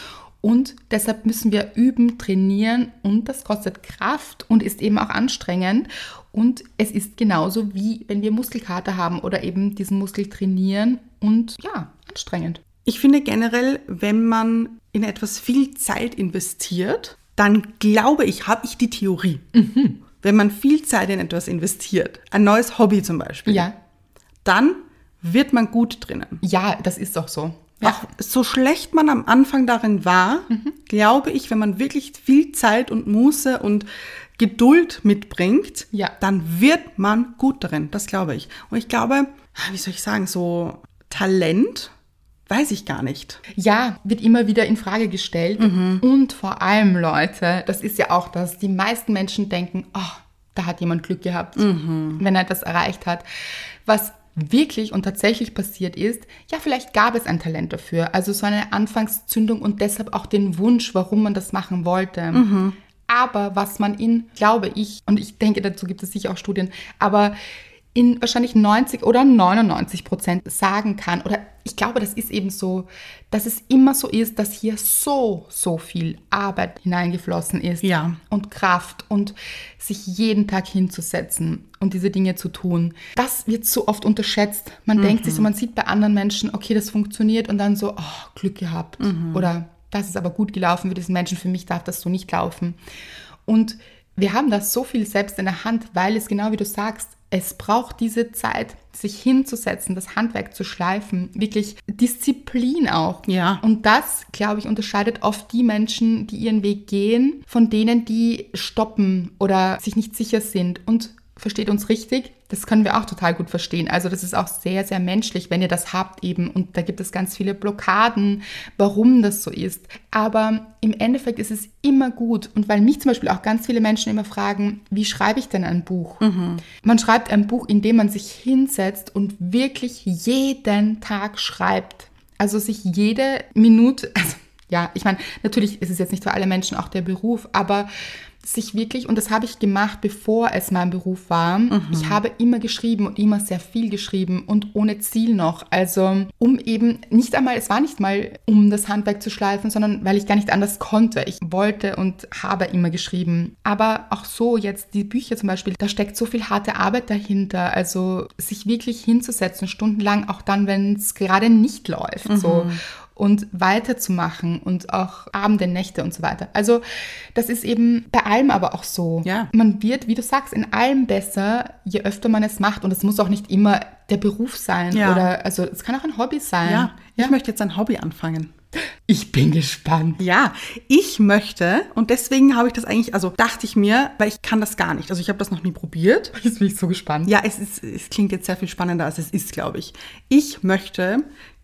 Und deshalb müssen wir üben, trainieren und das kostet Kraft und ist eben auch anstrengend. Und es ist genauso wie wenn wir Muskelkater haben oder eben diesen Muskel trainieren und ja, anstrengend. Ich finde generell, wenn man in etwas viel Zeit investiert, dann glaube ich, habe ich die Theorie. Mhm. Wenn man viel Zeit in etwas investiert, ein neues Hobby zum Beispiel, ja. dann wird man gut drinnen. Ja, das ist doch so. Ja. Auch so schlecht man am Anfang darin war, mhm. glaube ich, wenn man wirklich viel Zeit und Muße und Geduld mitbringt, ja. dann wird man gut darin. Das glaube ich. Und ich glaube, wie soll ich sagen, so Talent, weiß ich gar nicht. Ja, wird immer wieder in Frage gestellt. Mhm. Und vor allem, Leute, das ist ja auch das, die meisten Menschen denken, oh, da hat jemand Glück gehabt, mhm. wenn er etwas erreicht hat. Was wirklich und tatsächlich passiert ist, ja, vielleicht gab es ein Talent dafür, also so eine Anfangszündung und deshalb auch den Wunsch, warum man das machen wollte. Mhm. Aber was man in, glaube ich, und ich denke, dazu gibt es sicher auch Studien, aber in wahrscheinlich neunzig oder neunundneunzig Prozent sagen kann, oder ich glaube, das ist eben so, dass es immer so ist, dass hier so, so viel Arbeit hineingeflossen ist ja. und Kraft und sich jeden Tag hinzusetzen und diese Dinge zu tun. Das wird so oft unterschätzt. Man mhm. denkt sich so, man sieht bei anderen Menschen, okay, das funktioniert und dann so, oh, Glück gehabt mhm. oder das ist aber gut gelaufen für diesen Menschen, für mich darf das so nicht laufen. Und wir haben das so viel selbst in der Hand, weil es genau wie du sagst, es braucht diese Zeit, sich hinzusetzen, das Handwerk zu schleifen, wirklich Disziplin auch. Ja. Und das, glaube ich, unterscheidet oft die Menschen, die ihren Weg gehen, von denen, die stoppen oder sich nicht sicher sind. Und versteht uns richtig, das können wir auch total gut verstehen. Also das ist auch sehr, sehr menschlich, wenn ihr das habt eben. Und da gibt es ganz viele Blockaden, warum das so ist. Aber im Endeffekt ist es immer gut. Und weil mich zum Beispiel auch ganz viele Menschen immer fragen, wie schreibe ich denn ein Buch? Mhm. Man schreibt ein Buch, indem man sich hinsetzt und wirklich jeden Tag schreibt. Also sich jede Minute, also ja, ich meine, natürlich ist es jetzt nicht für alle Menschen auch der Beruf, aber sich wirklich, und das habe ich gemacht, bevor es mein Beruf war, mhm. ich habe immer geschrieben und immer sehr viel geschrieben und ohne Ziel noch. Also um eben nicht einmal, es war nicht mal, um das Handwerk zu schleifen, sondern weil ich gar nicht anders konnte. Ich wollte und habe immer geschrieben. Aber auch so jetzt die Bücher zum Beispiel, da steckt so viel harte Arbeit dahinter. Also sich wirklich hinzusetzen, stundenlang, auch dann, wenn es gerade nicht läuft. Mhm. So. Und weiterzumachen und auch Abende, Nächte und so weiter. Also das ist eben bei allem aber auch so. Ja. Man wird, wie du sagst, in allem besser, je öfter man es macht. Und es muss auch nicht immer der Beruf sein. Ja. Oder also es kann auch ein Hobby sein. Ja, ich ja. möchte jetzt ein Hobby anfangen. Ich bin gespannt. Ja, ich möchte, und deswegen habe ich das eigentlich, also dachte ich mir, weil ich kann das gar nicht. Also ich habe das noch nie probiert. Jetzt bin ich so gespannt. Ja, es, ist, es klingt jetzt sehr viel spannender, als es ist, glaube ich. Ich möchte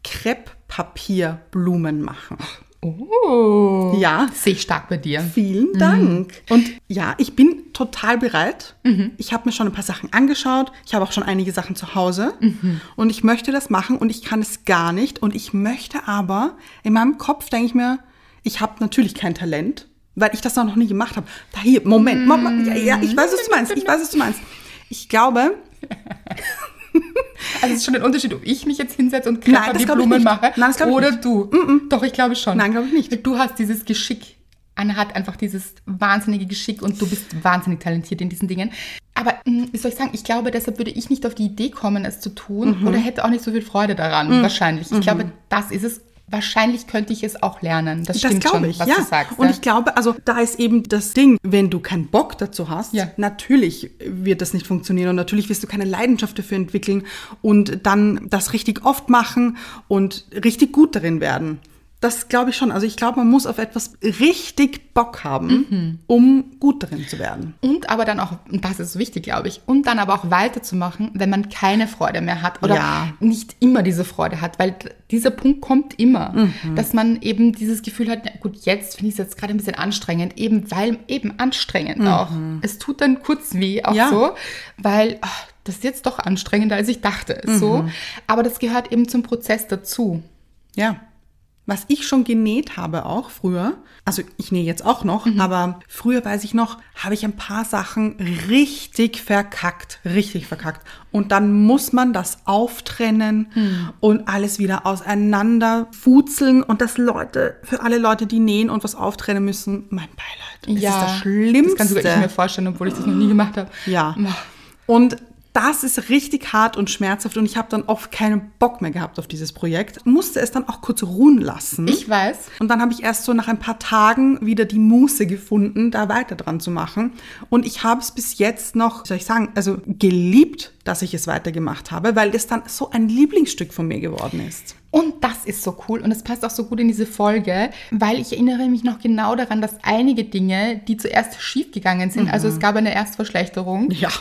Krepppapierblumen machen. Oh. Ja. Sehe ich stark bei dir. Vielen Dank. Mhm. Und ja, ich bin total bereit. Mhm. Ich habe mir schon ein paar Sachen angeschaut. Ich habe auch schon einige Sachen zu Hause. Mhm. Und ich möchte das machen und ich kann es gar nicht. Und ich möchte aber, in meinem Kopf denke ich mir, ich habe natürlich kein Talent, weil ich das noch nie gemacht habe. Da hier, Moment, mhm. Moment. Ja, ja, ich weiß, was du meinst. Ich weiß, was du meinst. Ich glaube... Also es ist schon ein Unterschied, ob ich mich jetzt hinsetze und Krepppapierblumen mache. Nein, das oder nicht. du. Mm-mm. Doch, ich glaube schon. Nein, glaube ich nicht. Du hast dieses Geschick. Anna hat einfach dieses wahnsinnige Geschick und du bist wahnsinnig talentiert in diesen Dingen. Aber wie soll ich sagen, ich glaube, deshalb würde ich nicht auf die Idee kommen, es zu tun mhm. oder hätte auch nicht so viel Freude daran, mhm. wahrscheinlich. Ich mhm. glaube, das ist es. wahrscheinlich könnte ich es auch lernen. Das, Das stimmt glaube schon, ich, was ja. du sagst. Und ja. ich glaube, also da ist eben das Ding, wenn du keinen Bock dazu hast, Ja. natürlich wird das nicht funktionieren und natürlich wirst du keine Leidenschaft dafür entwickeln und dann das richtig oft machen und richtig gut darin werden. Das glaube ich schon. Also ich glaube, man muss auf etwas richtig Bock haben, mhm. um gut darin zu werden. Und aber dann auch, und das ist wichtig, glaube ich, und dann aber auch weiterzumachen, wenn man keine Freude mehr hat oder Ja. nicht immer diese Freude hat, weil dieser Punkt kommt immer, mhm. dass man eben dieses Gefühl hat, na gut, jetzt finde ich es jetzt gerade ein bisschen anstrengend, eben weil eben anstrengend mhm. auch. Es tut dann kurz weh, auch Ja. so, weil ach, das ist jetzt doch anstrengender, als ich dachte. Mhm. So. Aber das gehört eben zum Prozess dazu. Ja. Was ich schon genäht habe auch früher, also ich nähe jetzt auch noch, mhm. aber früher weiß ich noch, habe ich ein paar Sachen richtig verkackt, richtig verkackt. Und dann muss man das auftrennen mhm. und alles wieder auseinander futzeln und das Leute, für alle Leute, die nähen und was auftrennen müssen, mein Beileid. Es ja, ist das Schlimmste. Das kann sogar ich mir vorstellen, obwohl ich das noch nie gemacht habe. Ja. Und das ist richtig hart und schmerzhaft und ich habe dann oft keinen Bock mehr gehabt auf dieses Projekt. Musste es dann auch kurz ruhen lassen. Ich weiß. Und dann habe ich erst so nach ein paar Tagen wieder die Muße gefunden, da weiter dran zu machen. Und ich habe es bis jetzt noch, wie soll ich sagen, also geliebt, dass ich es weitergemacht habe, weil es dann so ein Lieblingsstück von mir geworden ist. Und das ist so cool und es passt auch so gut in diese Folge, weil ich erinnere mich noch genau daran, dass einige Dinge, die zuerst schief gegangen sind, mhm. also es gab eine Erstverschlechterung, ja.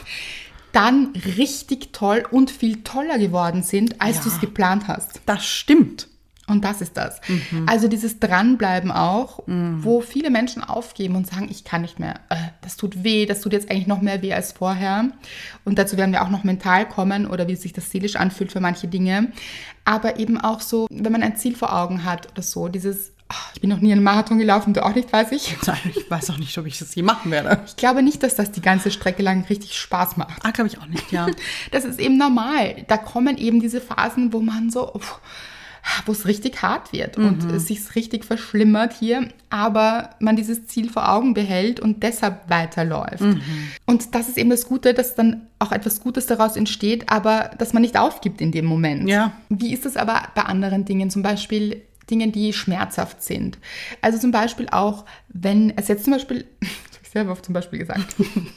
dann richtig toll und viel toller geworden sind, als Ja. du es geplant hast. Das stimmt. Und das ist das. Mhm. Also dieses Dranbleiben auch, Mhm. wo viele Menschen aufgeben und sagen, ich kann nicht mehr, äh, das tut weh, das tut jetzt eigentlich noch mehr weh als vorher. Und dazu werden wir auch noch mental kommen oder wie sich das seelisch anfühlt für manche Dinge. Aber eben auch so, wenn man ein Ziel vor Augen hat oder so, dieses, ach, ich bin noch nie einen Marathon gelaufen, du auch nicht, weiß ich. Nein, ich weiß auch nicht, ob ich das je machen werde. Ich glaube nicht, dass das die ganze Strecke lang richtig Spaß macht. Ah, glaube ich auch nicht, ja. Das ist eben normal. Da kommen eben diese Phasen, wo man so, uff, wo es richtig hart wird und Mhm. es sich richtig verschlimmert hier, aber man dieses Ziel vor Augen behält und deshalb weiterläuft. Mhm. Und das ist eben das Gute, dass dann auch etwas Gutes daraus entsteht, aber dass man nicht aufgibt in dem Moment. Ja. Wie ist es aber bei anderen Dingen, zum Beispiel Dingen, die schmerzhaft sind? Also zum Beispiel auch, wenn es jetzt zum Beispiel, das habe ich selber oft zum Beispiel gesagt,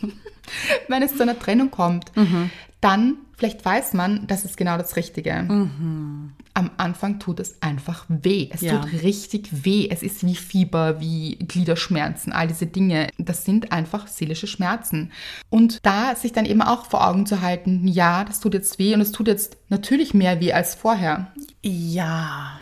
wenn es zu einer Trennung kommt, mhm. dann vielleicht weiß man, das ist genau das Richtige. Mhm. Am Anfang tut es einfach weh. Es Ja. tut richtig weh. Es ist wie Fieber, wie Gliederschmerzen, all diese Dinge. Das sind einfach seelische Schmerzen. Und da sich dann eben auch vor Augen zu halten, ja, das tut jetzt weh und es tut jetzt natürlich mehr weh als vorher. Ja.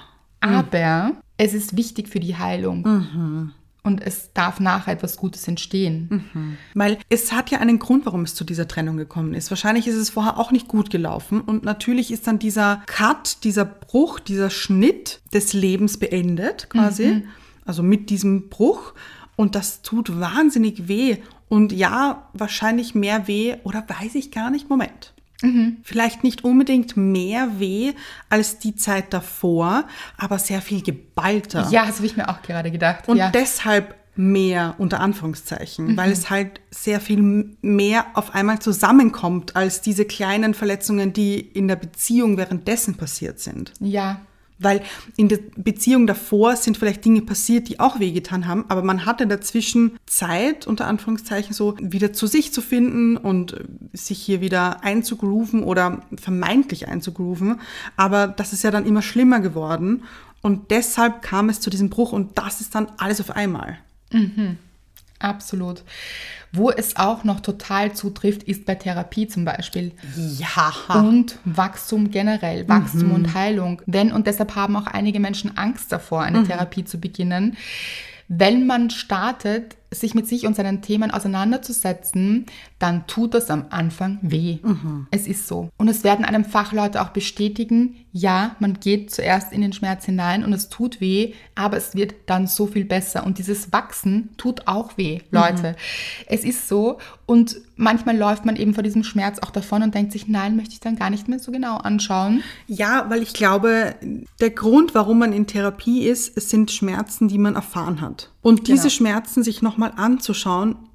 Aber es ist wichtig für die Heilung. Mhm. Und es darf nachher etwas Gutes entstehen. Mhm. Weil es hat ja einen Grund, warum es zu dieser Trennung gekommen ist. Wahrscheinlich ist es vorher auch nicht gut gelaufen. Und natürlich ist dann dieser Cut, dieser Bruch, dieser Schnitt des Lebens beendet quasi. Mhm. Also mit diesem Bruch. Und das tut wahnsinnig weh. Und ja, wahrscheinlich mehr weh oder weiß ich gar nicht. Moment. Mhm. Vielleicht nicht unbedingt mehr weh als die Zeit davor, aber sehr viel geballter. Ja, das habe ich mir auch gerade gedacht. Und ja. deshalb mehr unter Anführungszeichen, mhm. weil es halt sehr viel mehr auf einmal zusammenkommt als diese kleinen Verletzungen, die in der Beziehung währenddessen passiert sind. Ja. Weil in der Beziehung davor sind vielleicht Dinge passiert, die auch wehgetan haben, aber man hatte dazwischen Zeit, unter Anführungszeichen, so wieder zu sich zu finden und sich hier wieder einzugrooven oder vermeintlich einzugrooven. Aber das ist ja dann immer schlimmer geworden und deshalb kam es zu diesem Bruch und das ist dann alles auf einmal. Mhm. Absolut. Wo es auch noch total zutrifft, ist bei Therapie zum Beispiel. Ja. Und Wachstum generell, Wachstum Mhm. und Heilung. Denn, und deshalb haben auch einige Menschen Angst davor, eine Mhm. Therapie zu beginnen. Wenn man startet, sich mit sich und seinen Themen auseinanderzusetzen, dann tut das am Anfang weh. Mhm. Es ist so. Und es werden einem Fachleute auch bestätigen, ja, man geht zuerst in den Schmerz hinein und es tut weh, aber es wird dann so viel besser. Und dieses Wachsen tut auch weh, Leute. Mhm. Es ist so. Und manchmal läuft man eben vor diesem Schmerz auch davon und denkt sich, nein, möchte ich dann gar nicht mehr so genau anschauen. Ja, weil ich glaube, der Grund, warum man in Therapie ist, es sind Schmerzen, die man erfahren hat. Und diese Genau. Schmerzen sich nochmal anzuschauen,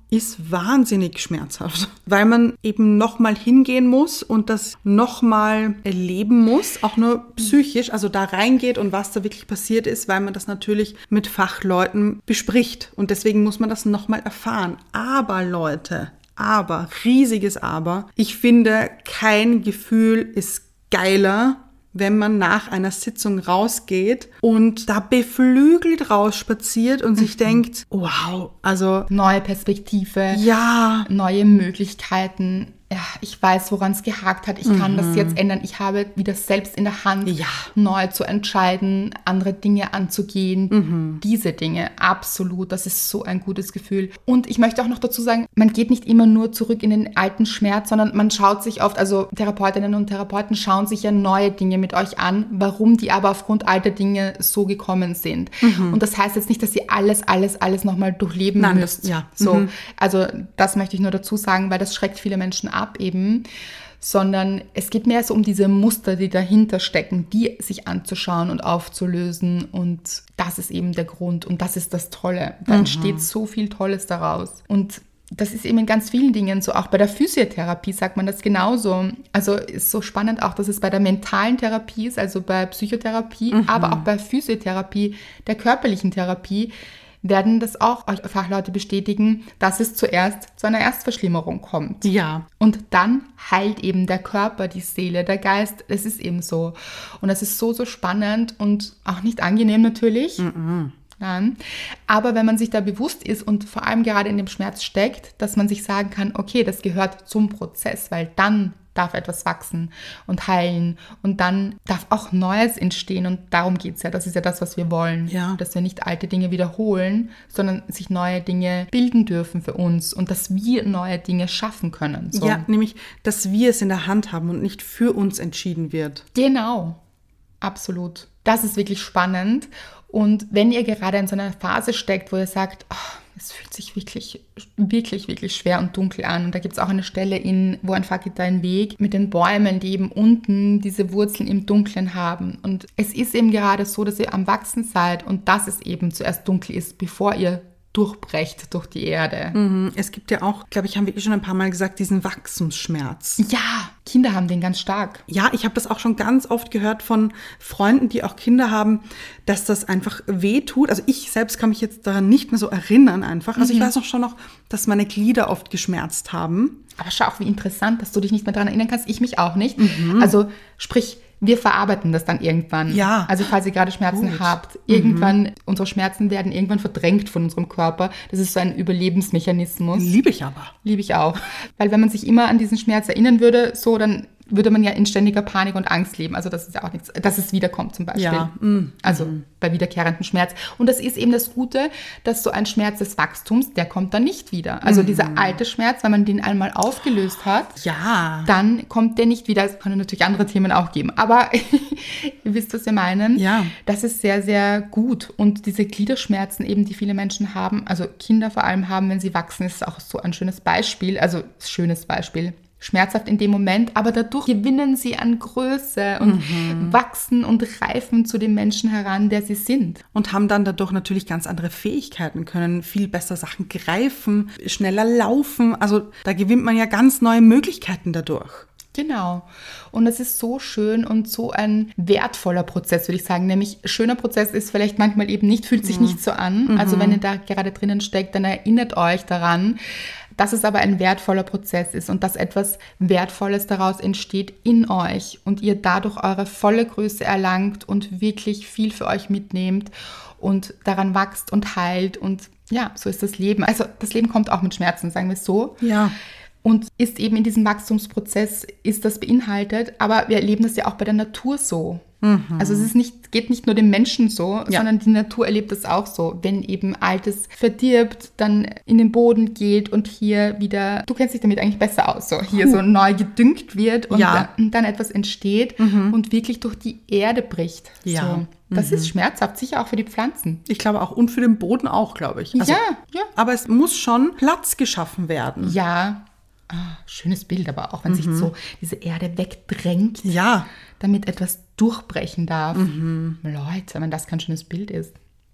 ist wahnsinnig schmerzhaft, weil man eben nochmal hingehen muss und das nochmal erleben muss, auch nur psychisch, also da reingeht und was da wirklich passiert ist, weil man das natürlich mit Fachleuten bespricht und deswegen muss man das nochmal erfahren. Aber Leute, aber, riesiges Aber, ich finde, kein Gefühl ist geiler, wenn man nach einer Sitzung rausgeht und da beflügelt rausspaziert und sich denkt, wow, also neue Perspektive, ja, neue Möglichkeiten. Ja, ich weiß, woran es gehakt hat. Ich kann mhm. das jetzt ändern. Ich habe wieder selbst in der Hand, ja. neu zu entscheiden, andere Dinge anzugehen. Mhm. Diese Dinge, absolut. Das ist so ein gutes Gefühl. Und ich möchte auch noch dazu sagen, man geht nicht immer nur zurück in den alten Schmerz, sondern man schaut sich oft, also Therapeutinnen und Therapeuten schauen sich ja neue Dinge mit euch an, warum die aber aufgrund alter Dinge so gekommen sind. Mhm. Und das heißt jetzt nicht, dass ihr alles, alles, alles nochmal durchleben Nein, müsst. Das, ja. So, mhm. Also das möchte ich nur dazu sagen, weil das schreckt viele Menschen ab eben, sondern es geht mehr so um diese Muster, die dahinter stecken, die sich anzuschauen und aufzulösen und das ist eben der Grund und das ist das Tolle. Da mhm. entsteht so viel Tolles daraus und das ist eben in ganz vielen Dingen so, auch bei der Physiotherapie sagt man das genauso. Also ist so spannend auch, dass es bei der mentalen Therapie ist, also bei Psychotherapie, mhm. aber auch bei Physiotherapie, der körperlichen Therapie, werden das auch Fachleute bestätigen, dass es zuerst zu einer Erstverschlimmerung kommt. Ja. Und dann heilt eben der Körper, die Seele, der Geist. Es ist eben so. Und das ist so, so spannend und auch nicht angenehm natürlich. Mhm. Nein. Aber wenn man sich da bewusst ist und vor allem gerade in dem Schmerz steckt, dass man sich sagen kann, okay, das gehört zum Prozess, weil dann darf etwas wachsen und heilen und dann darf auch Neues entstehen und darum geht es ja, das ist ja das, was wir wollen, ja. Dass wir nicht alte Dinge wiederholen, sondern sich neue Dinge bilden dürfen für uns und dass wir neue Dinge schaffen können. So. Ja, nämlich, dass wir es in der Hand haben und nicht für uns entschieden wird. Genau, absolut. Das ist wirklich spannend und wenn ihr gerade in so einer Phase steckt, wo ihr sagt, oh, es fühlt sich wirklich, wirklich, wirklich schwer und dunkel an. Und da gibt es auch eine Stelle in Wo ein Pfad geht dein Weg mit den Bäumen, die eben unten diese Wurzeln im Dunklen haben. Und es ist eben gerade so, dass ihr am Wachsen seid und dass es eben zuerst dunkel ist, bevor ihr durchbrecht durch die Erde. Mhm. Es gibt ja auch, glaube ich, haben wir eh schon ein paar Mal gesagt, diesen Wachstumsschmerz. Ja, Kinder haben den ganz stark. Ja, ich habe das auch schon ganz oft gehört von Freunden, die auch Kinder haben, dass das einfach weh tut. Also ich selbst kann mich jetzt daran nicht mehr so erinnern einfach. Also mhm. ich weiß auch schon noch, dass meine Glieder oft geschmerzt haben. Aber schau auch, wie interessant, dass du dich nicht mehr daran erinnern kannst. Ich mich auch nicht. Mhm. Also sprich, wir verarbeiten das dann irgendwann. Ja. Also falls ihr gerade Schmerzen Gut. habt, irgendwann, mhm. unsere Schmerzen werden irgendwann verdrängt von unserem Körper. Das ist so ein Überlebensmechanismus. Liebe ich aber. Liebe ich auch. Weil wenn man sich immer an diesen Schmerz erinnern würde, so dann würde man ja in ständiger Panik und Angst leben. Also das ist ja auch nichts, dass es wiederkommt zum Beispiel. Ja. Mhm. Also bei wiederkehrendem Schmerz. Und das ist eben das Gute, dass so ein Schmerz des Wachstums, der kommt dann nicht wieder. Also mhm. dieser alte Schmerz, wenn man den einmal aufgelöst hat, ja. dann kommt der nicht wieder. Es können natürlich andere Themen auch geben. Aber ihr wisst, was wir meinen. Ja. Das ist sehr, sehr gut. Und diese Gliederschmerzen eben, die viele Menschen haben, also Kinder vor allem haben, wenn sie wachsen, ist auch so ein schönes Beispiel. Also ein schönes Beispiel. Schmerzhaft in dem Moment, aber dadurch gewinnen sie an Größe und mhm. wachsen und reifen zu dem Menschen heran, der sie sind. Und haben dann dadurch natürlich ganz andere Fähigkeiten, können viel besser Sachen greifen, schneller laufen. Also da gewinnt man ja ganz neue Möglichkeiten dadurch. Genau. Und es ist so schön und so ein wertvoller Prozess, würde ich sagen. Nämlich schöner Prozess ist vielleicht manchmal eben nicht, fühlt sich mhm. nicht so an. Mhm. Also wenn ihr da gerade drinnen steckt, dann erinnert euch daran, dass es aber ein wertvoller Prozess ist und dass etwas Wertvolles daraus entsteht in euch und ihr dadurch eure volle Größe erlangt und wirklich viel für euch mitnehmt und daran wächst und heilt und ja, so ist das Leben. Also das Leben kommt auch mit Schmerzen, sagen wir es so. Ja. Und ist eben in diesem Wachstumsprozess, ist das beinhaltet, aber wir erleben das ja auch bei der Natur so. Mhm. Also es ist nicht, geht nicht nur dem Menschen so, ja. sondern die Natur erlebt das auch so. Wenn eben Altes verdirbt, dann in den Boden geht und hier wieder, du kennst dich damit eigentlich besser aus, so hier uh. so neu gedüngt wird und ja. dann, dann etwas entsteht mhm. und wirklich durch die Erde bricht. Ja. So. Das mhm. ist schmerzhaft, sicher auch für die Pflanzen. Ich glaube auch, und für den Boden auch, glaube ich. Also, ja, ja. Aber es muss schon Platz geschaffen werden. Ja. Ah, schönes Bild, aber auch wenn mhm. sich so diese Erde wegdrängt, ja. damit etwas durchbrechen darf. Mhm. Leute, wenn das kein schönes Bild ist.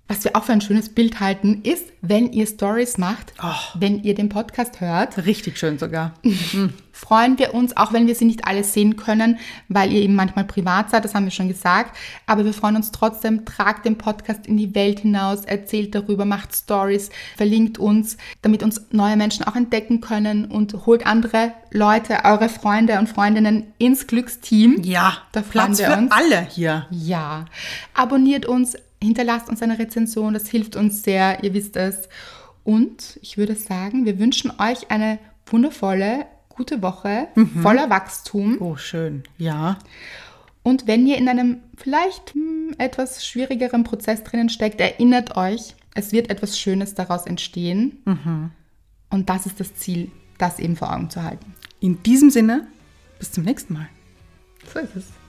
Was wir auch für ein schönes Bild halten, ist, wenn ihr Stories macht, Oh. wenn ihr den Podcast hört, Richtig schön sogar. freuen wir uns, auch wenn wir sie nicht alle sehen können, weil ihr eben manchmal privat seid, das haben wir schon gesagt. Aber wir freuen uns trotzdem, tragt den Podcast in die Welt hinaus, erzählt darüber, macht Stories, verlinkt uns, damit uns neue Menschen auch entdecken können und holt andere Leute, eure Freunde und Freundinnen ins Glücksteam. Ja, Da freuen Platz wir für uns. alle hier. Ja, abonniert uns, hinterlasst uns eine Rezension, das hilft uns sehr, ihr wisst es. Und ich würde sagen, wir wünschen euch eine wundervolle, gute Woche, voller Wachstum. Oh, schön. Ja. Und wenn ihr in einem vielleicht hm, etwas schwierigeren Prozess drinnen steckt, erinnert euch, es wird etwas Schönes daraus entstehen. Und das ist das Ziel, das eben vor Augen zu halten. In diesem Sinne, bis zum nächsten Mal. So ist es.